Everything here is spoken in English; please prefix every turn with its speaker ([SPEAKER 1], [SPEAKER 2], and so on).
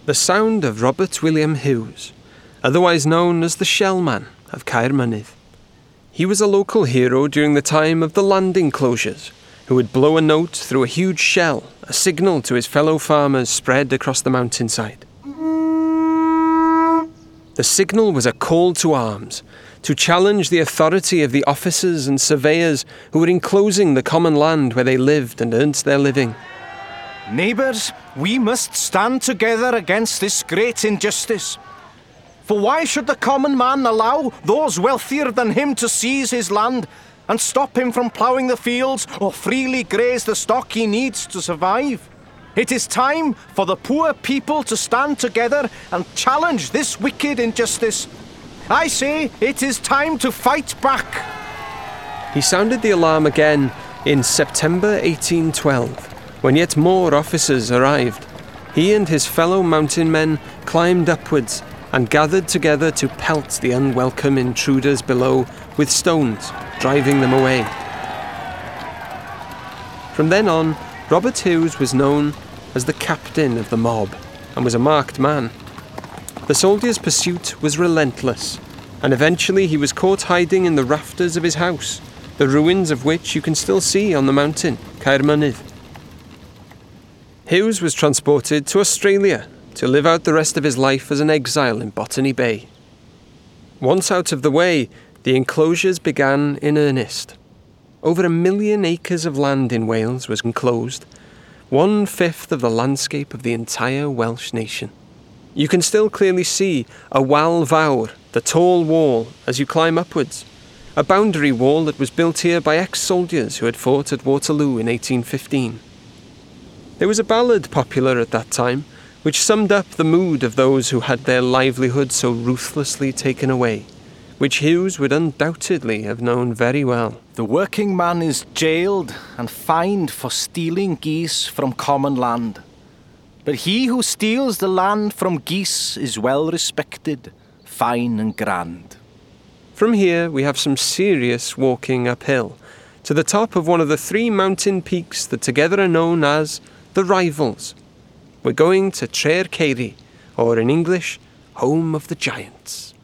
[SPEAKER 1] The sound of Robert William Hughes, otherwise known as the Shellman of Caermynydd. He was a local hero during the time of the land enclosures, who would blow a note through a huge shell, a signal to his fellow farmers spread across the mountainside. The signal was a call to arms, to challenge the authority of the officers and surveyors who were enclosing the common land where they lived and earned their living.
[SPEAKER 2] Neighbours, we must stand together against this great injustice. For why should the common man allow those wealthier than him to seize his land and stop him from ploughing the fields or freely graze the stock he needs to survive? It is time for the poor people to stand together and challenge this wicked injustice. I say it is time to fight back.
[SPEAKER 1] He sounded the alarm again in September 1812, when yet more officers arrived. He and his fellow mountain men climbed upwards and gathered together to pelt the unwelcome intruders below with stones, driving them away. From then on, Robert Hughes was known as the captain of the mob and was a marked man. The soldiers' pursuit was relentless, and eventually he was caught hiding in the rafters of his house, the ruins of which you can still see on the mountain, Caermynydd. Hughes was transported to Australia to live out the rest of his life as an exile in Botany Bay. Once out of the way, the enclosures began in earnest. Over 1 million acres of land in Wales was enclosed, 1/5 of the landscape of the entire Welsh nation. You can still clearly see a Wal Fawr, the tall wall, as you climb upwards, a boundary wall that was built here by ex-soldiers who had fought at Waterloo in 1815. There was a ballad popular at that time, which summed up the mood of those who had their livelihood so ruthlessly taken away, which Hughes would undoubtedly have known very well.
[SPEAKER 2] The working man is jailed and fined for stealing geese from common land. But he who steals the land from geese is well respected, fine and grand.
[SPEAKER 1] From here we have some serious walking uphill, to the top of one of the 3 mountain peaks that together are known as the Rivals. We're going to Tre'r Ceiri, or in English, Home of the Giants.